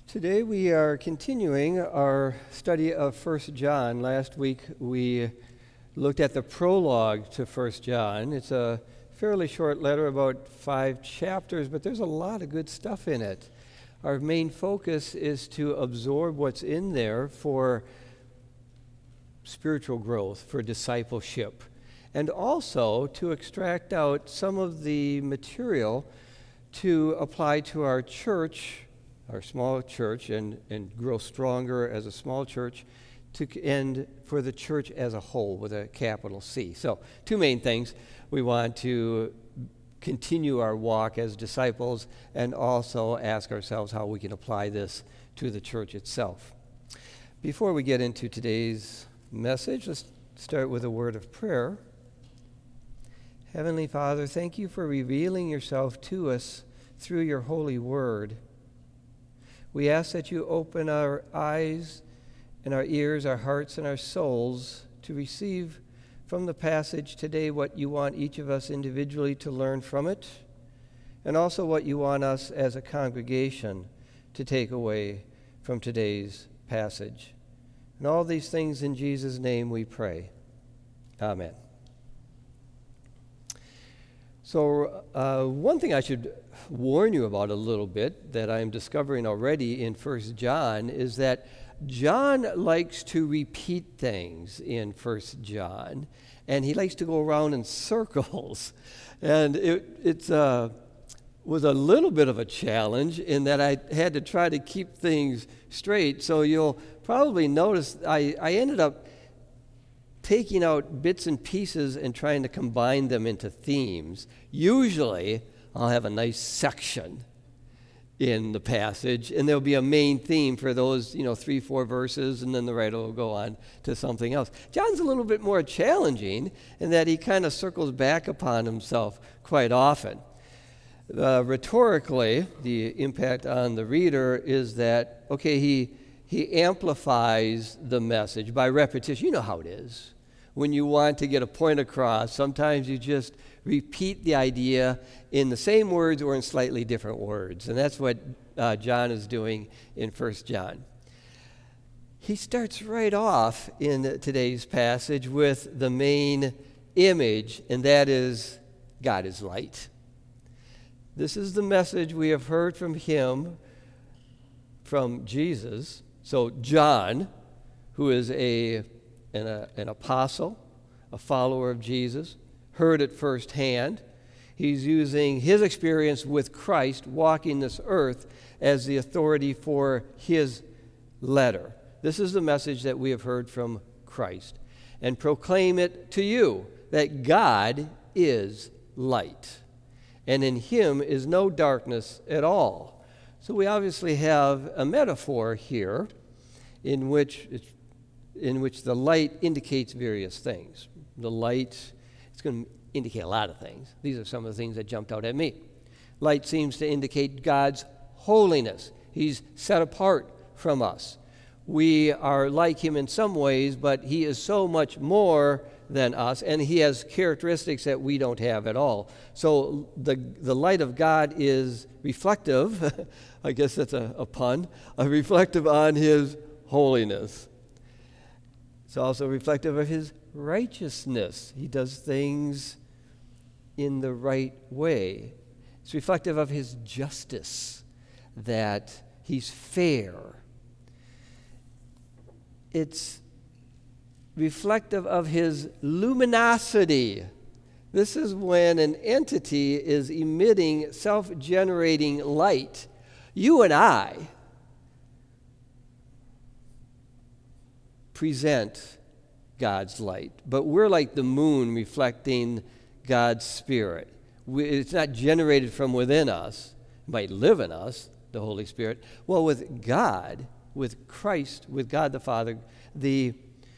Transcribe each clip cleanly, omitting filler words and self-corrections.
Today we are continuing our study of 1 John. Last week we looked at the prologue to 1 John. It's a fairly short letter, about 5 chapters, but there's a lot of good stuff in it. Our main focus is to absorb what's in there for spiritual growth, for discipleship, and also to extract out some of the material to apply to our church, our small church, and grow stronger as a small church, and for the church as a whole with a capital C. So, two main things. We want to continue our walk as disciples and also ask ourselves how we can apply this to the church itself. Before we get into today's message, let's start with a word of prayer. Heavenly Father, thank you for revealing yourself to us through your holy word. We ask that you open our eyes and our ears, our hearts and our souls to receive from the passage today what you want each of us individually to learn from it, and also what you want us as a congregation to take away from today's passage. And all these things in Jesus' name we pray. Amen. So one thing I should warn you about a little bit that I'm discovering already in 1 John is that John likes to repeat things in 1 John, and he likes to go around in circles. And it was a little bit of a challenge in that I had to try to keep things straight. So you'll probably notice I ended up taking out bits and pieces and trying to combine them into themes. Usually, I'll have a nice section in the passage, and there'll be a main theme for those, 3-4 verses, and then the writer will go on to something else. John's a little bit more challenging in that he kind of circles back upon himself quite often. Rhetorically, the impact on the reader is that, he amplifies the message by repetition. You know how it is. When you want to get a point across, sometimes you just repeat the idea in the same words or in slightly different words. And that's what John is doing in 1 John. He starts right off in today's passage with the main image, and that is God is light. This is the message we have heard from him, from Jesus. So John, who is an apostle, a follower of Jesus, heard it firsthand. He's using his experience with Christ walking this earth as the authority for his letter. This is the message that we have heard from Christ. And proclaim it to you, that God is light, and in him is no darkness at all. So we obviously have a metaphor here in which the light indicates various things. The light, it's going to indicate a lot of things. These are some of the things that jumped out at me. Light seems to indicate God's holiness. He's set apart from us. We are like him in some ways, but he is so much more than us, and he has characteristics that we don't have at all. So the light of God is reflective, I guess that's a pun, reflective on his holiness. It's also reflective of his righteousness. He does things in the right way. It's reflective of his justice, that he's fair. It's reflective of his luminosity. This is when an entity is emitting self-generating light. You and I present God's light, but we're like the moon reflecting God's Spirit. It's not generated from within us. It might live in us, the Holy Spirit. Well, with God, with Christ, with God the Father, the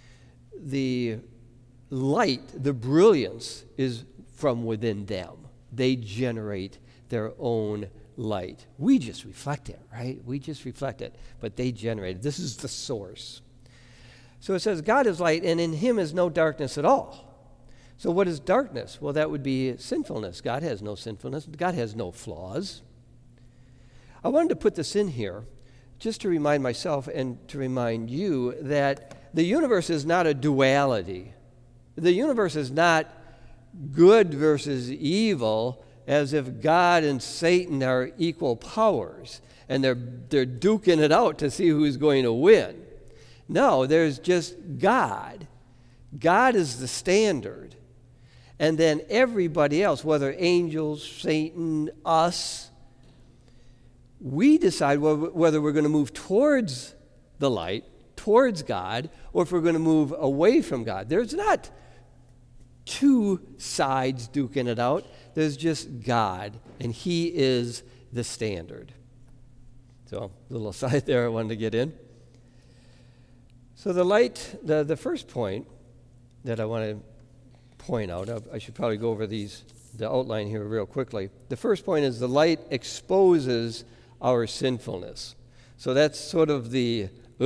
light, the brilliance is from within them. They generate their own light. We just reflect it, right? We just reflect it, but they generate it. This is the source. So it says, God is light, and in him is no darkness at all. So what is darkness? Well, that would be sinfulness. God has no sinfulness. God has no flaws. I wanted to put this in here just to remind myself and to remind you that the universe is not a duality. The universe is not good versus evil, as if God and Satan are equal powers and they're duking it out to see who's going to win. No, there's just God. God is the standard. And then everybody else, whether angels, Satan, us, we decide whether we're going to move towards the light, towards God, or if we're going to move away from God. There's not two sides duking it out. There's just God, and He is the standard. So, a little aside there I wanted to get in. So the light, the first point that I want to point out, I should probably go over the outline here real quickly. The first point is the light exposes our sinfulness. So that's sort of the,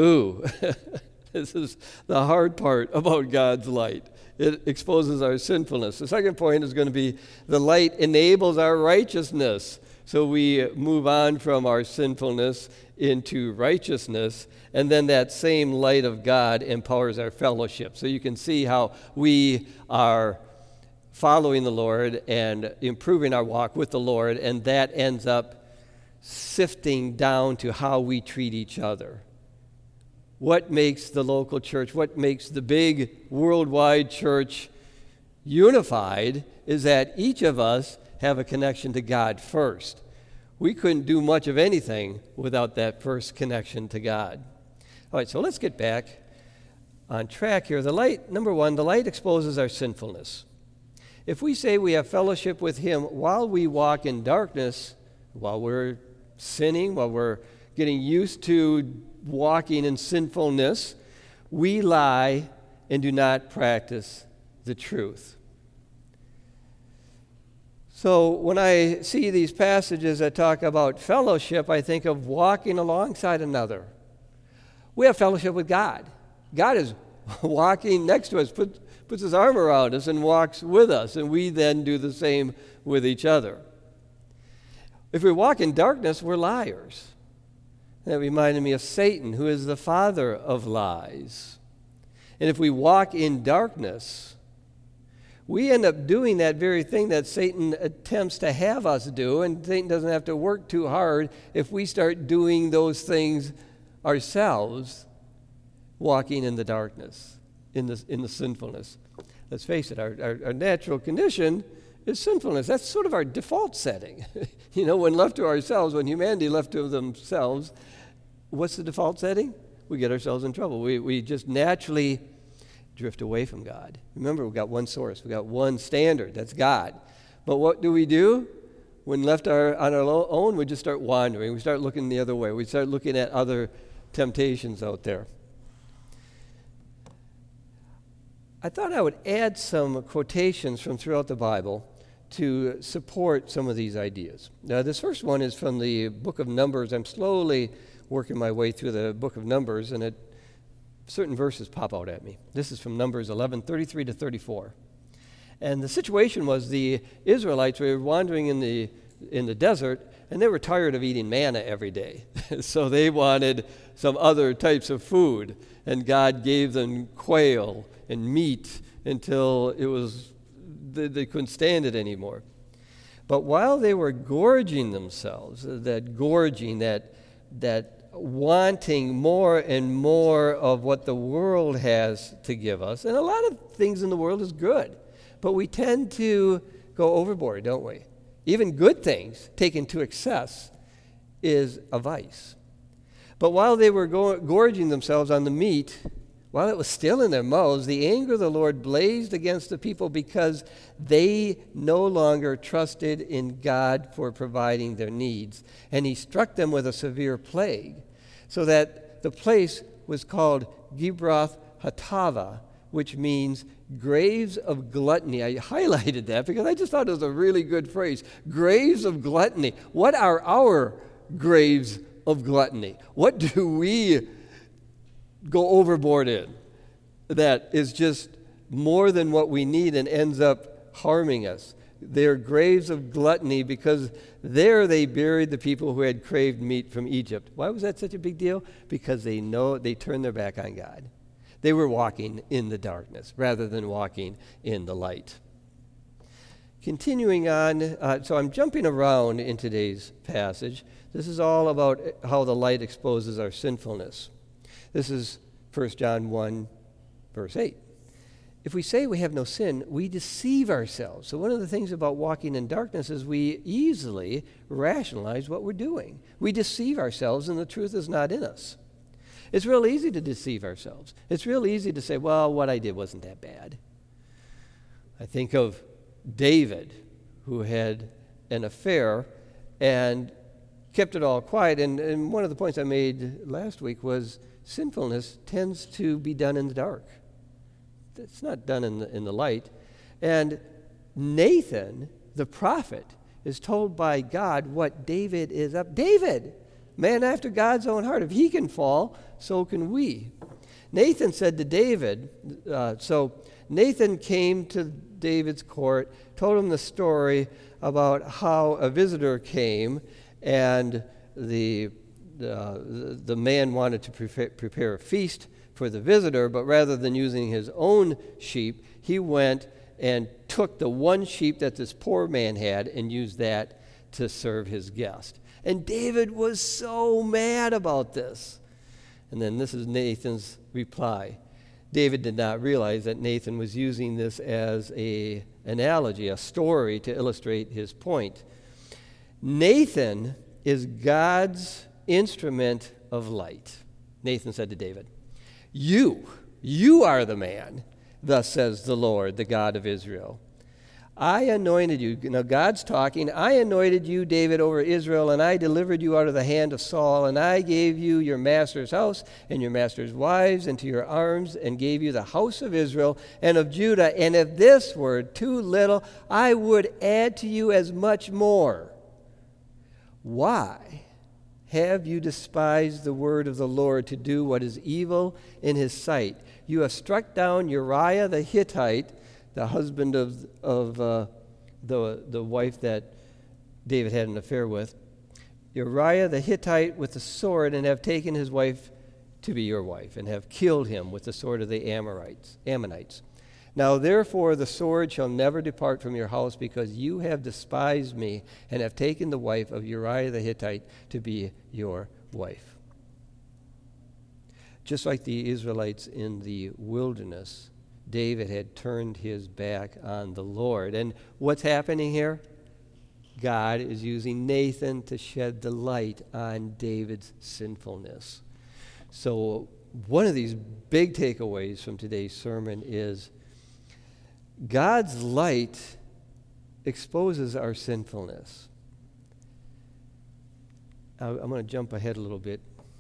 this is the hard part about God's light. It exposes our sinfulness. The second point is going to be the light enables our righteousness. So we move on from our sinfulness into righteousness, and then that same light of God empowers our fellowship. So you can see how we are following the Lord and improving our walk with the Lord, and that ends up sifting down to how we treat each other. What makes the local church, what makes the big worldwide church unified is that each of us have a connection to God first. We couldn't do much of anything without that first connection to God. All right, so let's get back on track here. The light, number one, the light exposes our sinfulness. If we say we have fellowship with Him while we walk in darkness, while we're sinning, while we're getting used to walking in sinfulness, we lie and do not practice the truth. So when I see these passages that talk about fellowship, I think of walking alongside another. We have fellowship with God. God is walking next to us, puts His arm around us and walks with us, and we then do the same with each other. If we walk in darkness, we're liars. That reminded me of Satan, who is the father of lies. And if we walk in darkness, we end up doing that very thing that Satan attempts to have us do, and Satan doesn't have to work too hard if we start doing those things ourselves, walking in the darkness, in the sinfulness. Let's face it, our natural condition is sinfulness. That's sort of our default setting. When left to ourselves, when humanity left to themselves, what's the default setting? We get ourselves in trouble. We just naturally drift away from God. Remember, we've got one source. We've got one standard. That's God. But what do? When left on our own, we just start wandering. We start looking the other way. We start looking at other temptations out there. I thought I would add some quotations from throughout the Bible to support some of these ideas. Now, this first one is from the book of Numbers. I'm slowly working my way through the book of Numbers, and certain verses pop out at me. This is from Numbers 11:33 to 34. And the situation was the Israelites were wandering in the desert, and they were tired of eating manna every day. So they wanted some other types of food, and God gave them quail and meat until they couldn't stand it anymore. But while they were gorging themselves, that wanting more and more of what the world has to give us, and a lot of things in the world is good, but we tend to go overboard, don't we? Even good things taken to excess is a vice. But while they were gorging themselves on the meat, while it was still in their mouths, the anger of the Lord blazed against the people because they no longer trusted in God for providing their needs. And He struck them with a severe plague, so that the place was called Gibroth Hatava, which means graves of gluttony. I highlighted that because I just thought it was a really good phrase. Graves of gluttony. What are our graves of gluttony? What do we go overboard in that is just more than what we need and ends up harming us? They're graves of gluttony because there they buried the people who had craved meat from Egypt. Why was that such a big deal? Because they turned their back on God. They were walking in the darkness rather than walking in the light. Continuing on, so I'm jumping around in today's passage. This is all about how the light exposes our sinfulness. This is 1 John 1, verse 8. If we say we have no sin, we deceive ourselves. So one of the things about walking in darkness is we easily rationalize what we're doing. We deceive ourselves, and the truth is not in us. It's real easy to deceive ourselves. It's real easy to say, well, what I did wasn't that bad. I think of David, who had an affair and kept it all quiet. And one of the points I made last week was sinfulness tends to be done in the dark. It's not done in the light. And Nathan, the prophet, is told by God what David is up. David, man after God's own heart. If he can fall, so can we. Nathan said to David, so Nathan came to David's court, told him the story about how a visitor came and the man wanted to prepare a feast for the visitor, but rather than using his own sheep, he went and took the one sheep that this poor man had and used that to serve his guest. And David was so mad about this. And then this is Nathan's reply. David did not realize that Nathan was using this as an analogy, a story to illustrate his point. Nathan is God's instrument of light. Nathan said to David, You are the man, thus says the Lord, the God of Israel. I anointed you. Now God's talking. I anointed you, David, over Israel, and I delivered you out of the hand of Saul, and I gave you your master's house and your master's wives into your arms, and gave you the house of Israel and of Judah. And if this were too little, I would add to you as much more. Why have you despised the word of the Lord to do what is evil in his sight? You have struck down Uriah the Hittite, the husband of the wife that David had an affair with, Uriah the Hittite with the sword, and have taken his wife to be your wife, and have killed him with the sword of the Ammonites. Now therefore the sword shall never depart from your house, because you have despised me, and have taken the wife of Uriah the Hittite to be your wife. Just like the Israelites in the wilderness, David had turned his back on the Lord. And what's happening here? God is using Nathan to shed the light on David's sinfulness. So one of these big takeaways from today's sermon is God's light exposes our sinfulness. I'm going to jump ahead a little bit.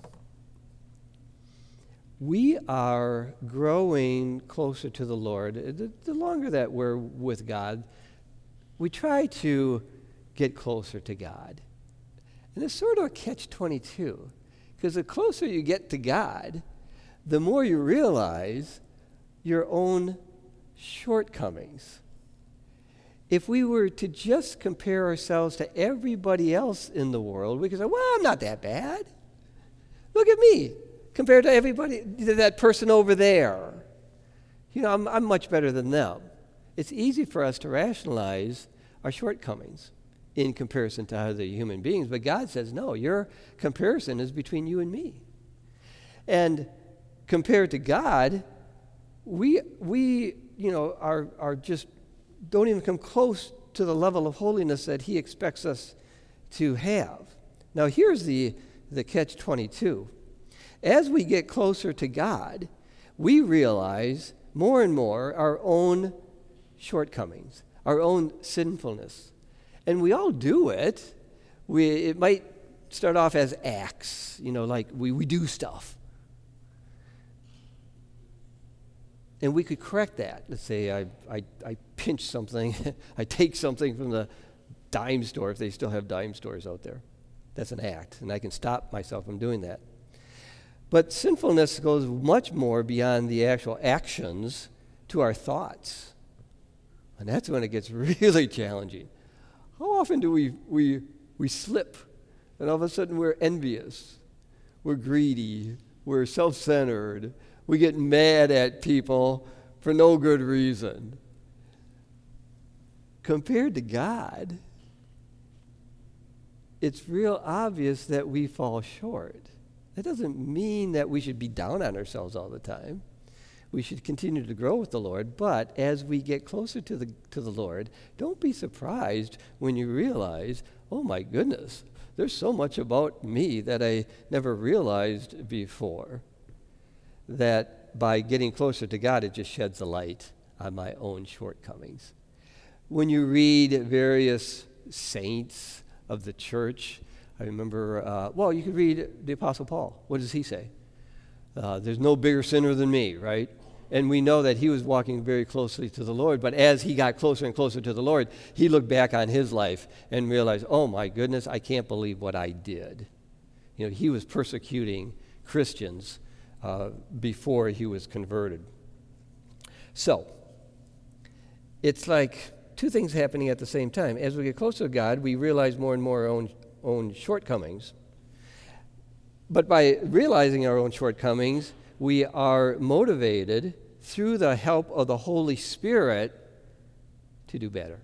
We are growing closer to the Lord. The longer that we're with God, we try to get closer to God. And it's sort of a catch-22, because the closer you get to God, the more you realize your own shortcomings. If we were to just compare ourselves to everybody else in the world, we could say, well, I'm not that bad. Look at me. Compared to everybody, that person over there. You know, I'm much better than them. It's easy for us to rationalize our shortcomings in comparison to other human beings, but God says, no, your comparison is between you and me. And compared to God, we are just don't even come close to the level of holiness that he expects us to have. Now here's the catch-22. As we get closer to God, we realize more and more our own shortcomings, our own sinfulness. And we all do it. It might start off as acts, like we do stuff. And we could correct that. Let's say I pinch something, I take something from the dime store, if they still have dime stores out there. That's an act, and I can stop myself from doing that. But sinfulness goes much more beyond the actual actions to our thoughts. And that's when it gets really challenging. How often do we slip, and all of a sudden we're envious, we're greedy, we're self-centered, we get mad at people for no good reason. Compared to God, it's real obvious that we fall short. That doesn't mean that we should be down on ourselves all the time. We should continue to grow with the Lord, but as we get closer to the Lord, don't be surprised when you realize, oh my goodness, there's so much about me that I never realized before. That by getting closer to God, it just sheds a light on my own shortcomings. When you read various saints of the church, I remember, you could read the Apostle Paul. What does he say? There's no bigger sinner than me, right? And we know that he was walking very closely to the Lord, but as he got closer and closer to the Lord, he looked back on his life and realized, oh my goodness, I can't believe what I did. You know, he was persecuting Christians before he was converted. So, it's like two things happening at the same time. As we get closer to God, we realize more and more our own shortcomings. But by realizing our own shortcomings, we are motivated through the help of the Holy Spirit to do better.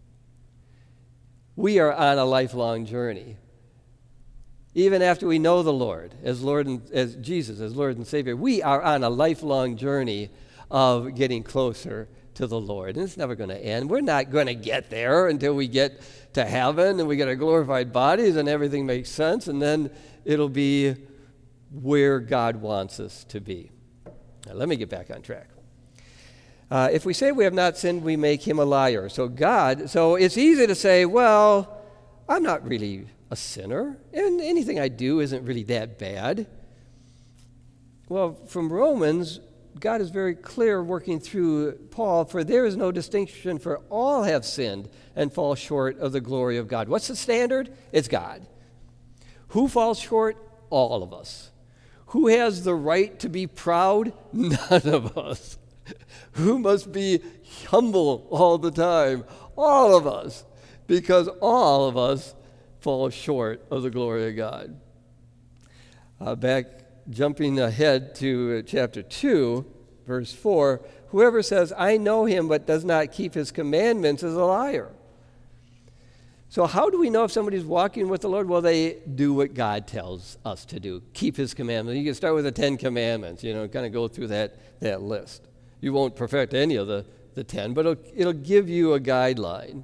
We are on a lifelong journey. Even after we know the Lord as Jesus as Lord and Savior, we are on a lifelong journey of getting closer to the Lord. And it's never going to end. We're not going to get there until we get to heaven and we get our glorified bodies and everything makes sense, and then it'll be where God wants us to be. Now, let me get back on track. If we say we have not sinned, we make him a liar. So it's easy to say, well, I'm not really a sinner, and anything I do isn't really that bad. Well, from Romans, God is very clear working through Paul, for there is no distinction, for all have sinned and fall short of the glory of God. What's the standard? It's God. Who falls short? All of us. Who has the right to be proud? None of us. Who must be humble all the time? All of us. Because all of us fall short of the glory of God. Jumping ahead to chapter 2, verse 4, whoever says, I know him but does not keep his commandments is a liar. So how do we know if somebody's walking with the Lord? Well, they do what God tells us to do. Keep his commandments. You can start with the 10 commandments, kind of go through that list. You won't perfect any of the 10, but it'll give you a guideline.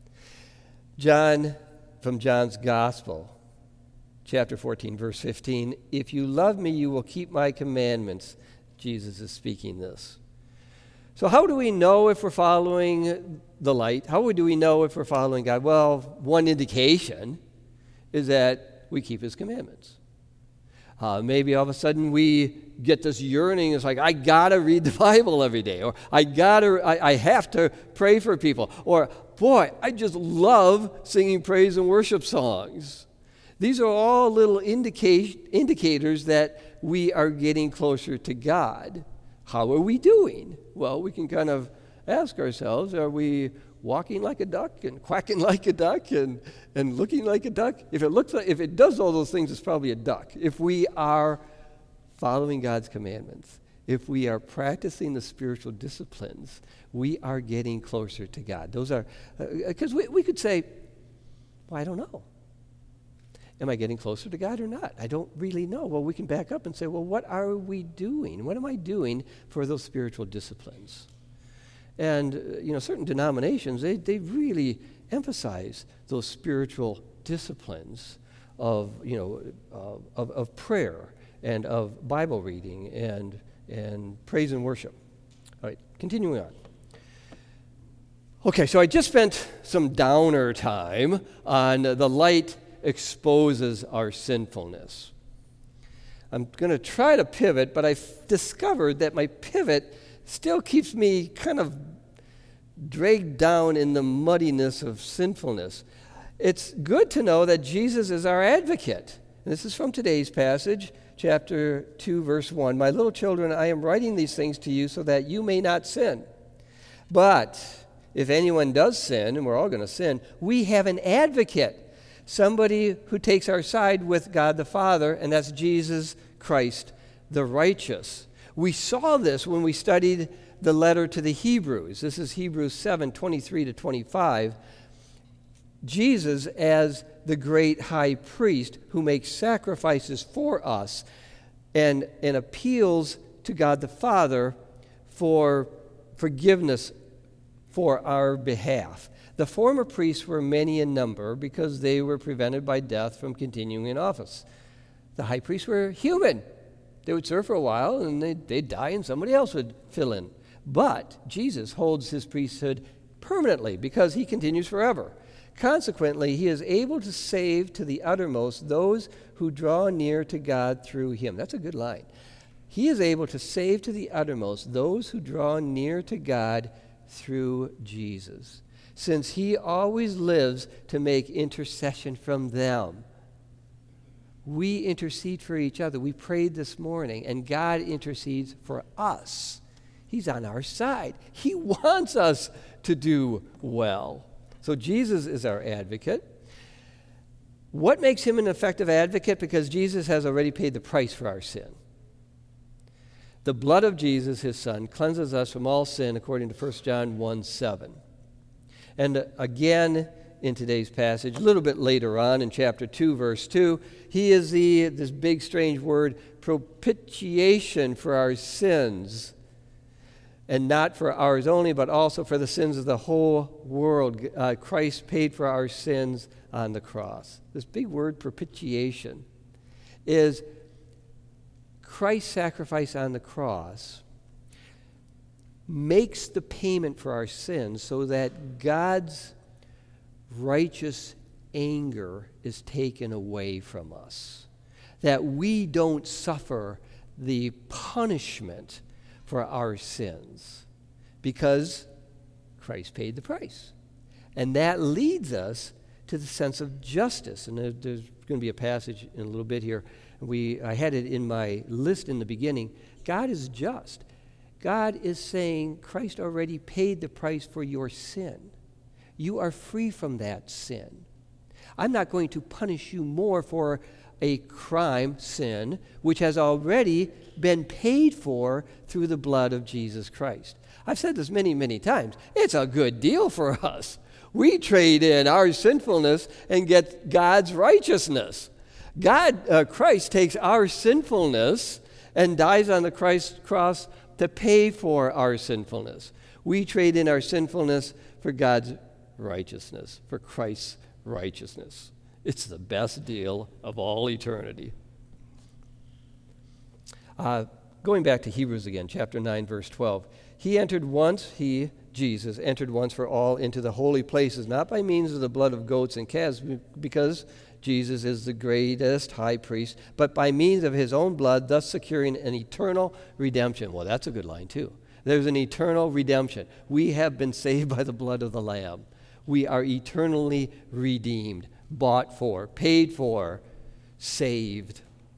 From John's Gospel, chapter 14, verse 15, if you love me, you will keep my commandments. Jesus is speaking this. So how do we know if we're following the light? How do we know if we're following God? Well, one indication is that we keep his commandments. Maybe all of a sudden we get this yearning. It's like, I got to read the Bible every day. Or I have to pray for people. Or, boy, I just love singing praise and worship songs. These are all little indicators that we are getting closer to God. How are we doing? Well, we can kind of ask ourselves, are we walking like a duck and quacking like a duck and looking like a duck? If it does all those things, it's probably a duck. If we are following God's commandments, if we are practicing the spiritual disciplines, we are getting closer to God. Those are, because we could say, well, I don't know. Am I getting closer to God or not? I don't really know. Well, we can back up and say, well, what are we doing? What am I doing for those spiritual disciplines? And, certain denominations, they really emphasize those spiritual disciplines of prayer and of Bible reading and praise and worship. All right, continuing on. Okay, so I just spent some downer time on the light exposes our sinfulness. I'm going to try to pivot, but I've discovered that my pivot still keeps me kind of dragged down in the muddiness of sinfulness. It's good to know that Jesus is our advocate. And this is from today's passage, chapter 2, verse 1. My little children, I am writing these things to you so that you may not sin. But if anyone does sin, and we're all going to sin, we have an advocate, somebody who takes our side with God the Father, and that's Jesus Christ the righteous. We saw this when we studied the letter to the Hebrews. This is Hebrews 7:23-25. Jesus as the great high priest who makes sacrifices for us and appeals to God the Father for forgiveness for our behalf. The former priests were many in number because they were prevented by death from continuing in office. The high priests were human. They would serve for a while and they'd die and somebody else would fill in. But Jesus holds his priesthood permanently because he continues forever. Consequently, he is able to save to the uttermost those who draw near to God through him. That's a good line. He is able to save to the uttermost those who draw near to God through Jesus, since he always lives to make intercession from them. We intercede for each other. We prayed this morning, and God intercedes for us. He's on our side. He wants us to do well. So Jesus is our advocate. What makes him an effective advocate? Because Jesus has already paid the price for our sin. The blood of Jesus, his son, cleanses us from all sin, according to 1 John 1:7. And again, in today's passage, a little bit later on in chapter 2, verse 2, he is this big strange word, propitiation for our sins. And not for ours only, but also for the sins of the whole world. Christ paid for our sins on the cross. This big word, propitiation, is Christ's sacrifice on the cross makes the payment for our sins so that God's righteous anger is taken away from us, that we don't suffer the punishment for our sins because Christ paid the price. And that leads us to the sense of justice. And there's going to be a passage in a little bit here. I had it in my list in the beginning. God is just. God is saying Christ already paid the price for your sin. You are free from that sin. I'm not going to punish you more for a crime, sin, which has already been paid for through the blood of Jesus Christ. I've said this many, many times. It's a good deal for us. We trade in our sinfulness and get God's righteousness. Christ takes our sinfulness and dies on the cross to pay for our sinfulness. We trade in our sinfulness for God's righteousness, for Christ's righteousness. It's the best deal of all eternity. Going back to Hebrews again, chapter 9, verse 12. Jesus, entered once for all into the holy places, not by means of the blood of goats and calves, because Jesus is the greatest high priest, but by means of his own blood, thus securing an eternal redemption. Well, that's a good line, too. There's an eternal redemption. We have been saved by the blood of the Lamb. We are eternally redeemed, bought for, paid for, saved.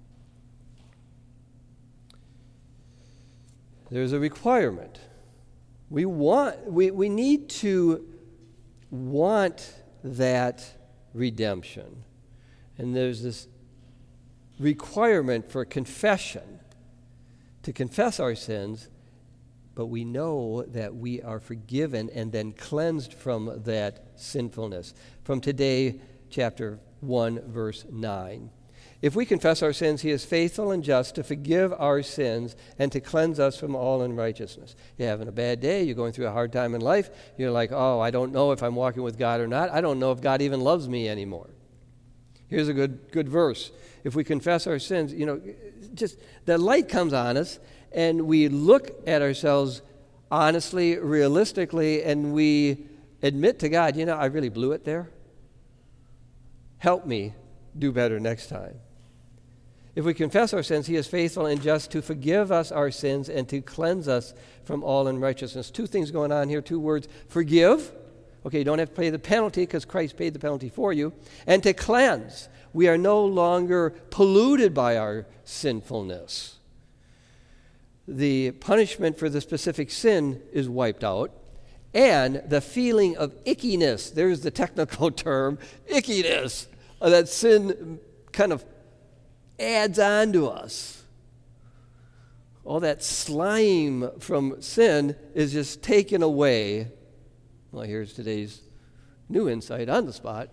There's a requirement. We need to want that redemption. And there's this requirement for confession, to confess our sins, but we know that we are forgiven and then cleansed from that sinfulness. From today, chapter 1, verse 9. If we confess our sins, he is faithful and just to forgive our sins and to cleanse us from all unrighteousness. You're having a bad day, you're going through a hard time in life, you're like, oh, I don't know if I'm walking with God or not. I don't know if God even loves me anymore. Here's a good verse. If we confess our sins, just the light comes on us and we look at ourselves honestly, realistically, and we admit to God, I really blew it there. Help me do better next time. If we confess our sins, he is faithful and just to forgive us our sins and to cleanse us from all unrighteousness. Two things going on here, two words. Forgive. Okay, you don't have to pay the penalty because Christ paid the penalty for you. And to cleanse. We are no longer polluted by our sinfulness. The punishment for the specific sin is wiped out, and the feeling of ickiness. There's the technical term, ickiness, that sin kind of adds on to us. All that slime from sin is just taken away. Well, here's today's new insight on the spot.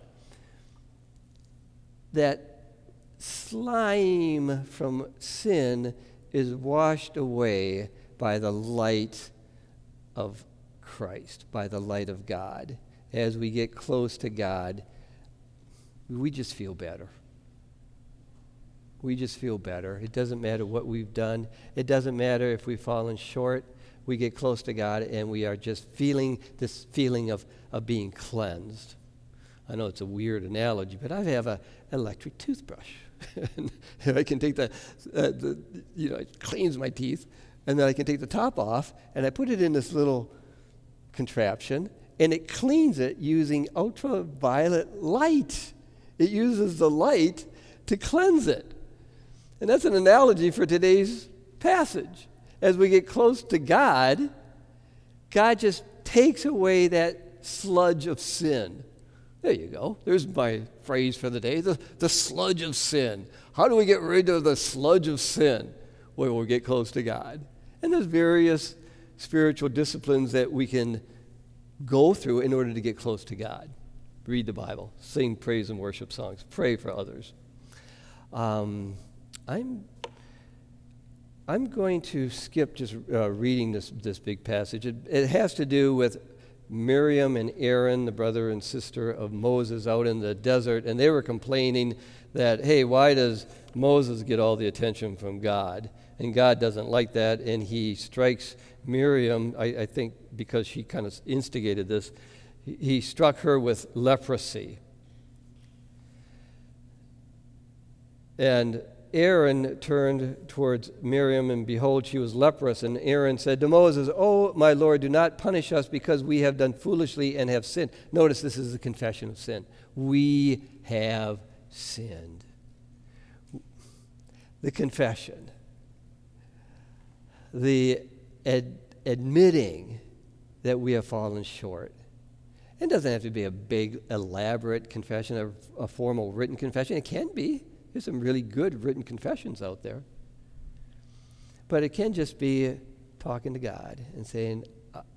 That slime from sin is washed away by the light of Christ, by the light of God. As we get close to God, we just feel better. We just feel better. It doesn't matter what we've done. It doesn't matter if we've fallen short. We get close to God and we are just feeling this feeling of being cleansed. I know it's a weird analogy, but I have an electric toothbrush. And I can take it cleans my teeth, and then I can take the top off, and I put it in this little contraption, and it cleans it using ultraviolet light. It uses the light to cleanse it. And that's an analogy for today's passage. As we get close to God, God just takes away that sludge of sin. There you go. There's my phrase for the day, the sludge of sin. How do we get rid of the sludge of sin? Well, we'll get close to God. And there's various spiritual disciplines that we can go through in order to get close to God. Read the Bible, sing praise and worship songs, pray for others. I'm going to skip just reading this big passage. It has to do with Miriam and Aaron, the brother and sister of Moses, out in the desert, and they were complaining that, hey, why does Moses get all the attention from God? And God doesn't like that, and he strikes Miriam, I think because she kind of instigated this, he struck her with leprosy. And Aaron turned towards Miriam, and behold, she was leprous. And Aaron said to Moses, "Oh, my Lord, do not punish us because we have done foolishly and have sinned." Notice this is a confession of sin. We have sinned. The confession. The admitting that we have fallen short. It doesn't have to be a big, elaborate confession, a formal written confession. It can be. There's some really good written confessions out there. But it can just be talking to God and saying,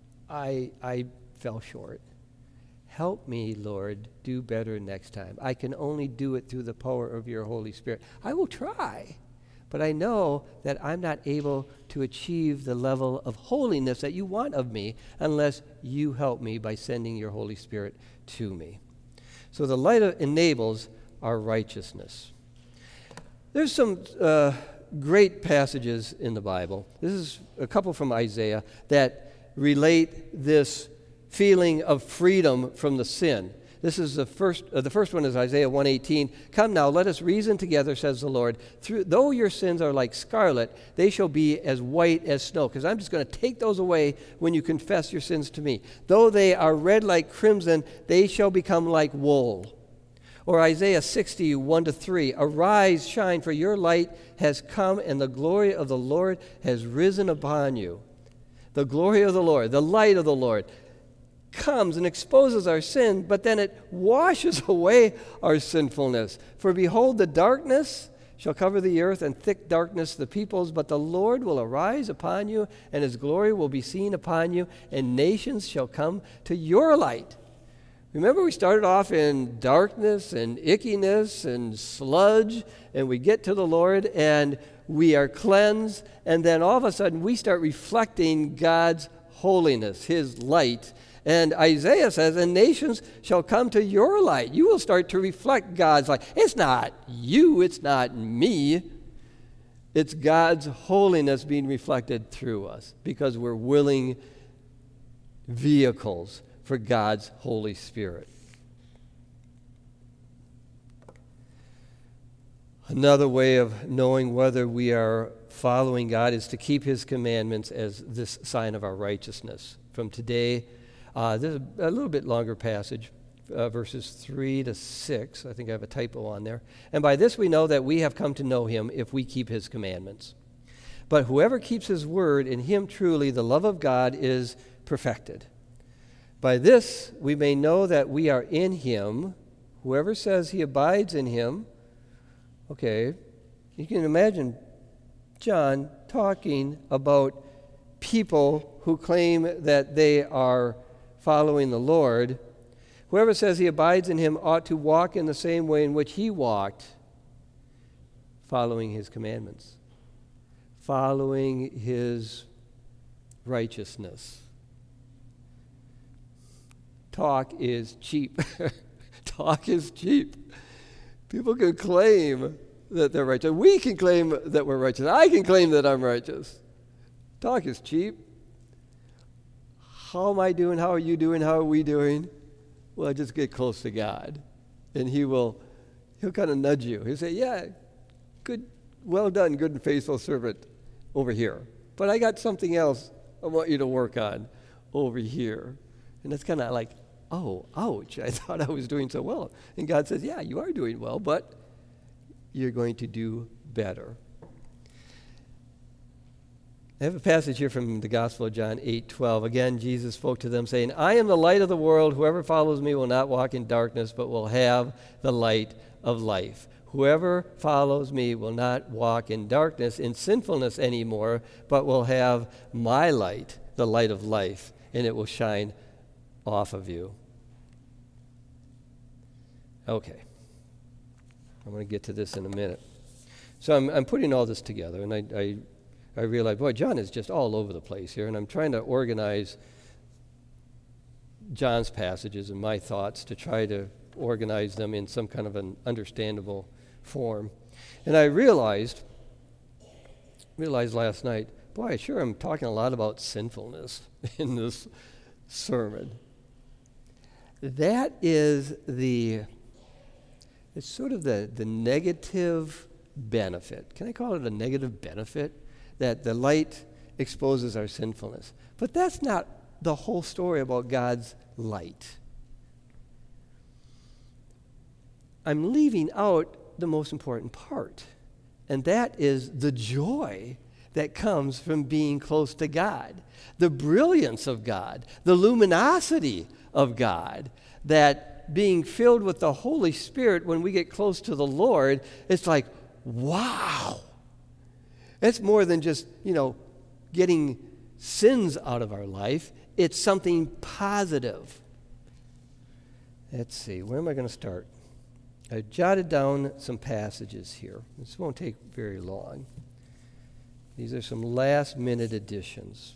I fell short. Help me, Lord, do better next time. I can only do it through the power of your Holy Spirit. I will try, but I know that I'm not able to achieve the level of holiness that you want of me unless you help me by sending your Holy Spirit to me. So the light enables our righteousness. There's some great passages in the Bible. This is a couple from Isaiah that relate this feeling of freedom from the sin. This is the first one is Isaiah 1:18. "Come now, let us reason together, says the Lord. Though your sins are like scarlet, they shall be as white as snow." Because I'm just going to take those away when you confess your sins to me. "Though they are red like crimson, they shall become like wool." Or Isaiah 60:1-3, "Arise, shine, for your light has come, and the glory of the Lord has risen upon you." The glory of the Lord, the light of the Lord, comes and exposes our sin, but then it washes away our sinfulness. "For behold, the darkness shall cover the earth, and thick darkness the peoples, but the Lord will arise upon you, and his glory will be seen upon you, and nations shall come to your light." Remember, we started off in darkness and ickiness and sludge, and we get to the Lord and we are cleansed, and then all of a sudden we start reflecting God's holiness, his light. And Isaiah says, "And nations shall come to your light." You will start to reflect God's light. It's not you, it's not me. It's God's holiness being reflected through us because we're willing vehicles for God's Holy Spirit. Another way of knowing whether we are following God is to keep his commandments as this sign of our righteousness. From today, this is a little bit longer passage, verses 3-6. I think I have a typo on there. "And by this we know that we have come to know him if we keep his commandments. But whoever keeps his word, in him truly the love of God is perfected. By this we may know that we are in him. Whoever says he abides in him, okay, you can imagine John talking about people who claim that they are following the Lord. Whoever says he abides in him ought to walk in the same way in which he walked, following his commandments, following his righteousness. Talk is cheap. Talk is cheap. People can claim that they're righteous. We can claim that we're righteous. I can claim that I'm righteous. Talk is cheap. How am I doing? How are you doing? How are we doing? Well, just get close to God. And he'll kind of nudge you. He'll say, yeah, good, well done, good and faithful servant over here. But I got something else I want you to work on over here. And it's kind of like, oh, ouch, I thought I was doing so well. And God says, yeah, you are doing well, but you're going to do better. I have a passage here from the Gospel of John 8:12. Again, Jesus spoke to them, saying, I am the light of the world. Whoever follows me will not walk in darkness, but will have the light of life. Whoever follows me will not walk in darkness, in sinfulness anymore, but will have my light, the light of life, and it will shine off of you. Okay. I'm going to get to this in a minute. So I'm putting all this together, and I realize, boy, John is just all over the place here, and I'm trying to organize John's passages and my thoughts to try to organize them in some kind of an understandable form. And I realized last night, boy, I sure am talking a lot about sinfulness in this sermon. That is it's sort of the negative benefit. Can I call it a negative benefit? That the light exposes our sinfulness. But that's not the whole story about God's light. I'm leaving out the most important part, and that is the joy that comes from being close to God, the brilliance of God, the luminosity of God, that being filled with the Holy Spirit when we get close to the Lord, it's like, wow. It's more than just, getting sins out of our life. It's something positive. Let's see, where am I going to start? I jotted down some passages here. This won't take very long. These are some last-minute additions.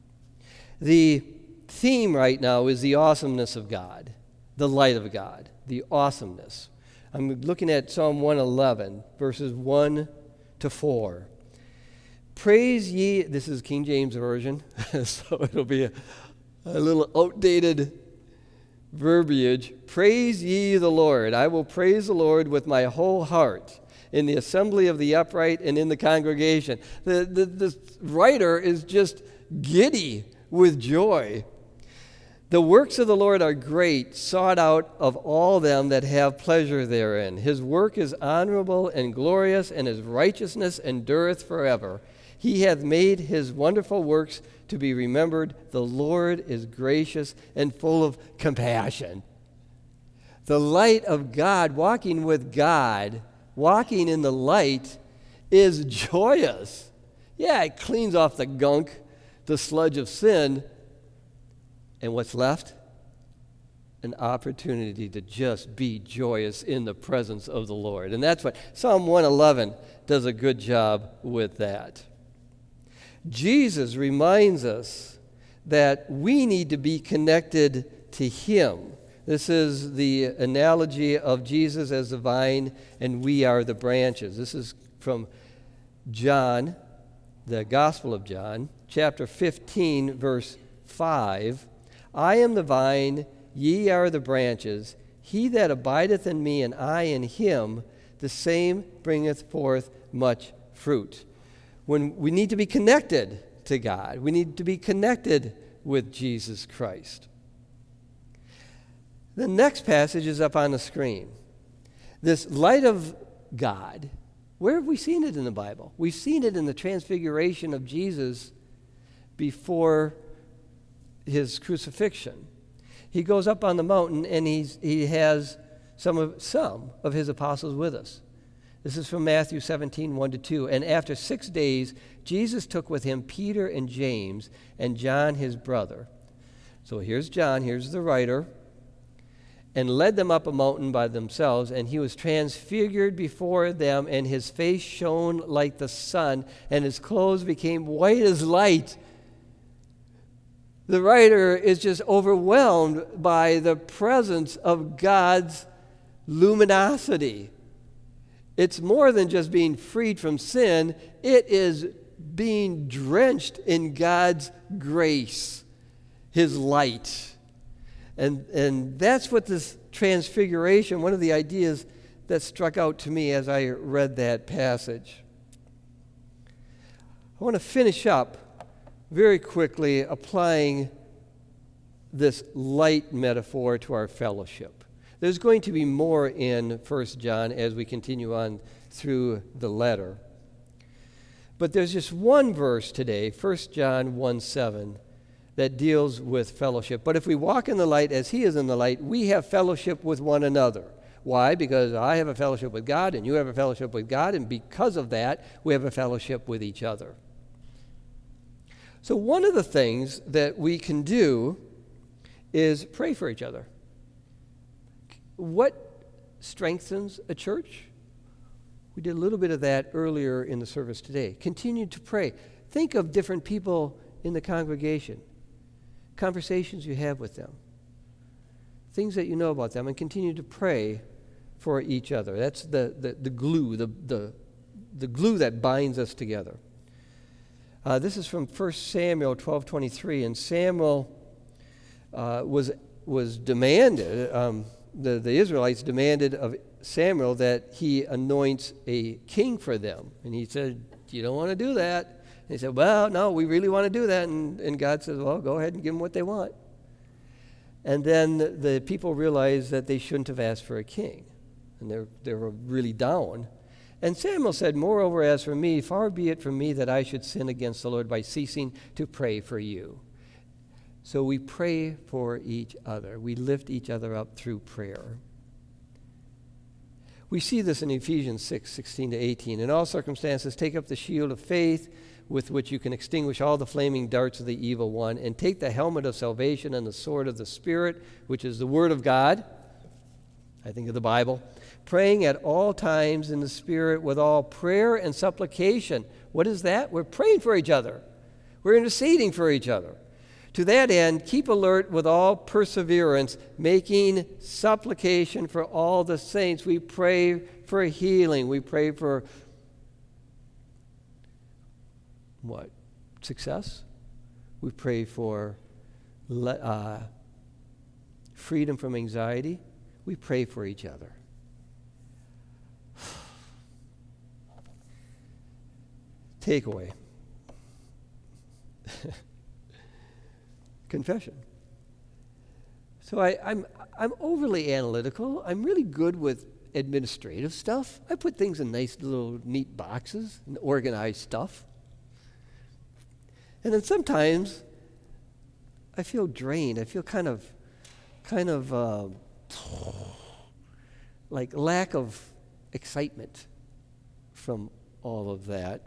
The theme right now is the awesomeness of God, the light of God, the awesomeness. I'm looking at Psalm 111, verses 1 to 4. Praise ye, this is King James Version, so it'll be a little outdated verbiage. Praise ye the Lord. I will praise the Lord with my whole heart in the assembly of the upright and in the congregation. The writer is just giddy with joy. The works of the Lord are great, sought out of all them that have pleasure therein. His work is honorable and glorious, and his righteousness endureth forever. He hath made his wonderful works to be remembered. The Lord is gracious and full of compassion. The light of God, walking with God, walking in the light, is joyous. Yeah, it cleans off the gunk, the sludge of sin. And what's left? An opportunity to just be joyous in the presence of the Lord. And that's what Psalm 111 does a good job with that. Jesus reminds us that we need to be connected to him. This is the analogy of Jesus as the vine and we are the branches. This is from John, the Gospel of John, chapter 15, verse 5. I am the vine, ye are the branches. He that abideth in me and I in him, the same bringeth forth much fruit. When we need to be connected to God, we need to be connected with Jesus Christ. The next passage is up on the screen. This light of God, where have we seen it in the Bible? We've seen it in the transfiguration of Jesus before his crucifixion. He goes up on the mountain, and he has some of his apostles with us. This is from Matthew 17, 1-2. And after 6 days, Jesus took with him Peter and James and John his brother. So here's John, here's the writer, and led them up a mountain by themselves, and he was transfigured before them, and his face shone like the sun, and his clothes became white as light. The writer is just overwhelmed by the presence of God's luminosity. It's more than just being freed from sin. It is being drenched in God's grace, his light. And that's what this transfiguration, one of the ideas that struck out to me as I read that passage. I want to finish up very quickly applying this light metaphor to our fellowship. There's going to be more in 1 John as we continue on through the letter. But there's just one verse today, 1 John 1:7, that deals with fellowship. But if we walk in the light as he is in the light, we have fellowship with one another. Why? Because I have a fellowship with God, and you have a fellowship with God, and because of that, we have a fellowship with each other. So one of the things that we can do is pray for each other. What strengthens a church? We did a little bit of that earlier in the service today. Continue to pray. Think of different people in the congregation, conversations you have with them, things that you know about them, and continue to pray for each other. That's the glue, the glue that binds us together. This is from 1 Samuel 12:23, and Samuel was demanded. The Israelites demanded of Samuel that he anoints a king for them. And he said, "You don't want to do that." And he said, "Well, no, we really want to do that." And God says, "Well, go ahead and give them what they want." And then the people realized that they shouldn't have asked for a king. And they were really down. And Samuel said, "Moreover, as for me, far be it from me that I should sin against the Lord by ceasing to pray for you." So we pray for each other. We lift each other up through prayer. We see this in Ephesians 6:16-18. "In all circumstances, take up the shield of faith with which you can extinguish all the flaming darts of the evil one, and take the helmet of salvation and the sword of the Spirit, which is the Word of God." I think of the Bible. "Praying at all times in the Spirit with all prayer and supplication." What is that? We're praying for each other. We're interceding for each other. "To that end, keep alert with all perseverance, making supplication for all the saints." We pray for healing. We pray for what? Success. We pray for freedom from anxiety. We pray for each other. Takeaway. Confession. So I'm overly analytical. I'm really good with administrative stuff. I put things in nice little neat boxes and organize stuff. And then sometimes I feel drained. I feel kind of like lack of excitement from all of that.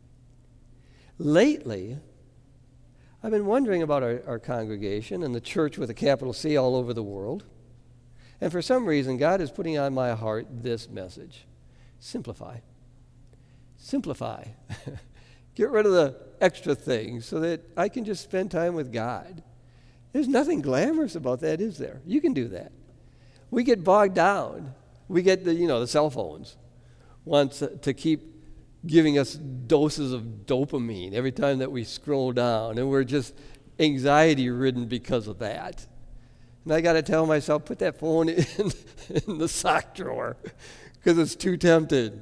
Lately, I've been wondering about our congregation and the church with a capital C all over the world. And for some reason, God is putting on my heart this message. Simplify. Simplify. Get rid of the extra things so that I can just spend time with God. There's nothing glamorous about that, is there? You can do that. We get bogged down. We get the cell phones wants to keep giving us doses of dopamine every time that we scroll down, and we're just anxiety-ridden because of that. And I got to tell myself, put that phone in the sock drawer because it's too tempted.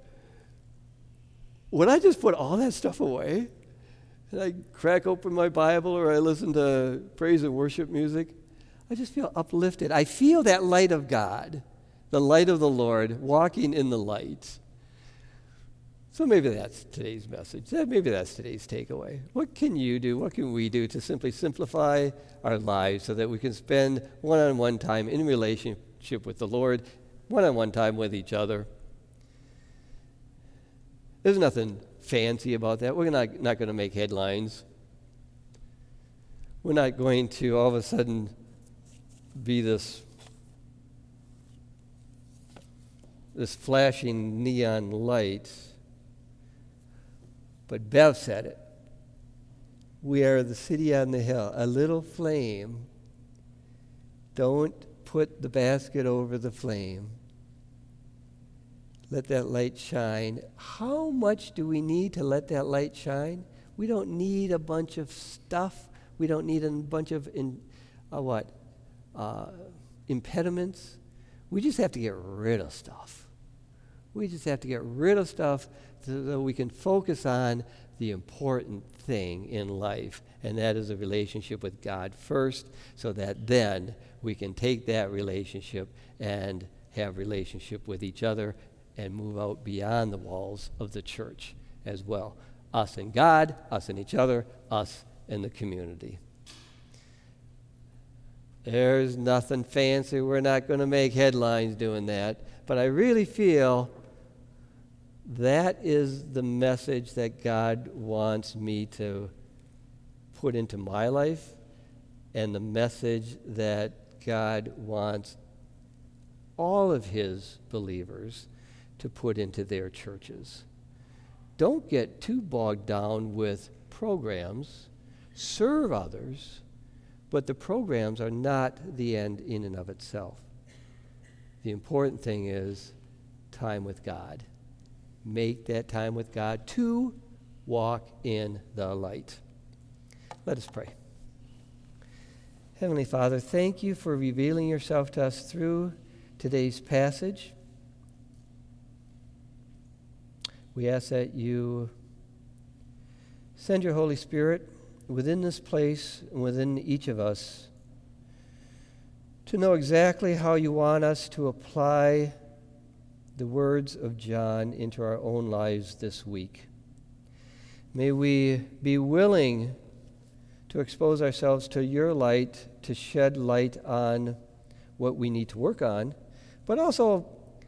When I just put all that stuff away, and I crack open my Bible or I listen to praise and worship music, I just feel uplifted. I feel that light of God, the light of the Lord, walking in the light. So maybe that's today's message. Maybe that's today's takeaway. What can you do? What can we do to simply simplify our lives so that we can spend one-on-one time in relationship with the Lord, one-on-one time with each other? There's nothing fancy about that. We're not going to make headlines. We're not going to all of a sudden be this flashing neon light. But Bev said it. We are the city on the hill, a little flame. Don't put the basket over the flame. Let that light shine. How much do we need to let that light shine? We don't need a bunch of stuff. We don't need a bunch of impediments. We just have to get rid of stuff. We just have to get rid of stuff so that we can focus on the important thing in life, and that is a relationship with God first, so that then we can take that relationship and have relationship with each other and move out beyond the walls of the church as well. Us and God, us and each other, us and the community. There's nothing fancy. We're not going to make headlines doing that. But I really feel that is the message that God wants me to put into my life, and the message that God wants all of his believers to put into their churches. Don't get too bogged down with programs. Serve others, but the programs are not the end in and of itself. The important thing is time with God. Make that time with God to walk in the light. Let us pray. Heavenly Father, thank you for revealing yourself to us through today's passage. We ask that you send your Holy Spirit within this place and within each of us to know exactly how you want us to apply the words of John into our own lives this week. May we be willing to expose ourselves to your light, to shed light on what we need to work on, but also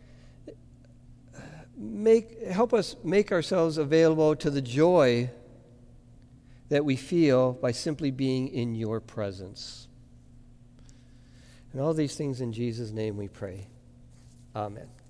help us make ourselves available to the joy that we feel by simply being in your presence. And all these things in Jesus' name we pray. Amen.